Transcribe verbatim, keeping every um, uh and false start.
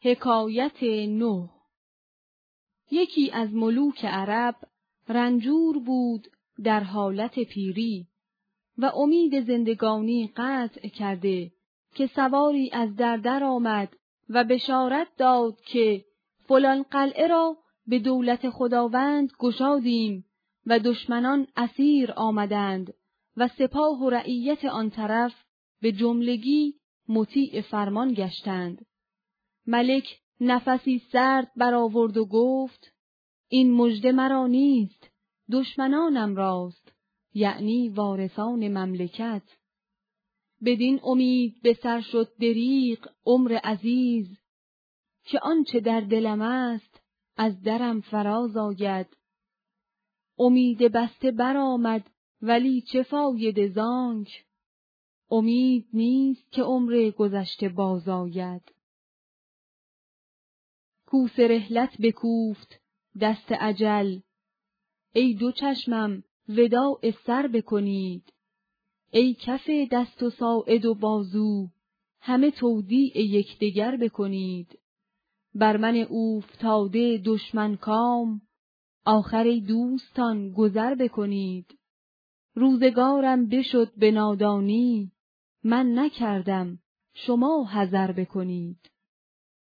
حکایت نوح. یکی از ملوک عرب رنجور بود در حالت پیری و امید زندگانی قطع کرده که سواری از در در آمد و بشارت داد که فلان قلعه را به دولت خداوند گشادیم و دشمنان اسیر آمدند و سپاه و رعیت آن طرف به جملگی مطیع فرمان گشتند. ملک نفسی سرد برآورد و گفت: این مژده مرا نیست، دشمنانم راست، یعنی وارثان مملکت. بدین امید به سر شد دریغ عمر عزیز، که آنچه در دلم است از درم فراز آید. امید بسته برآمد ولی چه فایده زانک، امید نیست که عمر گذشته باز آید. کوس رحلت بکوفت دست اجل، ای دو چشمم وداع سر بکنید. ای کف دست و ساعد و بازو، همه تودیع یکدیگر بکنید. بر من اوفتاده دشمن کام، آخر ای دوستان گذر بکنید. روزگارم بشد به نادانی، من نکردم شما حذر بکنید.